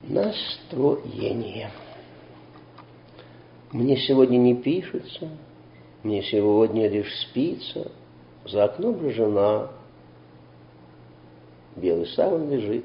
Настроение. Мне сегодня не пишется, мне сегодня лишь спится, за окном же жена, белый саван лежит.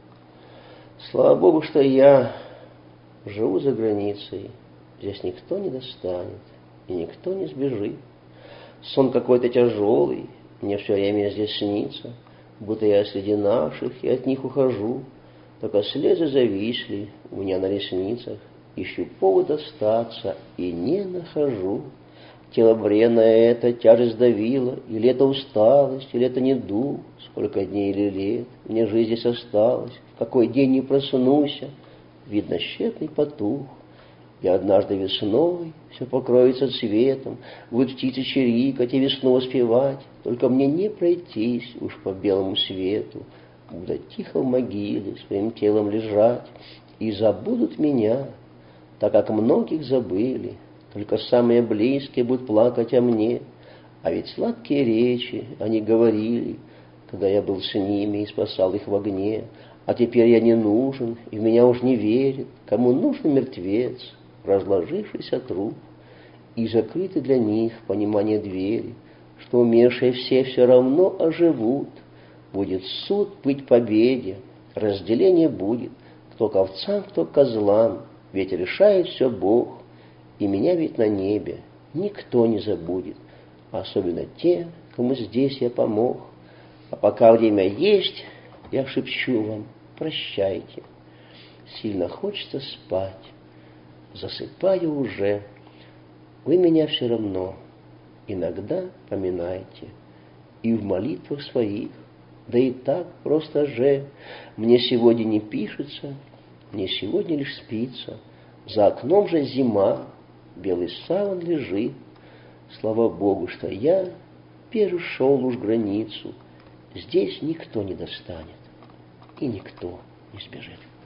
Слава Богу, что я живу за границей, здесь никто не достанет и никто не сбежит. Сон какой-то тяжелый, мне все время здесь снится, будто я среди наших и от них ухожу. Только слезы зависли у меня на ресницах, ищу повод остаться и не нахожу. Тело бренное это тяжесть давила, или это усталость, или это недуг, сколько дней или лет мне жизнь здесь осталось, в какой день не проснусь, видно, тщетный потух. И однажды весной все покроется цветом, будут птицы чирикать и весну воспевать, только мне не пройтись уж по белому свету, буду тихо в могиле своим телом лежать, и забудут меня, так как многих забыли, только самые близкие будут плакать о мне. А ведь сладкие речи они говорили, когда я был с ними и спасал их в огне. А теперь я не нужен, и в меня уж не верит, кому нужен мертвец, разложившийся труп. И закрыты для них понимание двери, что умершие все равно оживут. Будет суд быть победе, разделение будет, кто к овцам, кто к козлам, ведь решает все Бог, и меня ведь на небе никто не забудет, особенно те, кому здесь я помог. А пока время есть, я шепчу вам: прощайте. Сильно хочется спать, засыпаю уже, вы меня все равно иногда поминайте, и в молитвах своих. Да и так просто же мне сегодня не пишется, мне сегодня лишь спится. За окном же зима, белый саван лежит. Слава Богу, что я перешел уж границу. Здесь никто не достанет и никто не сбежит.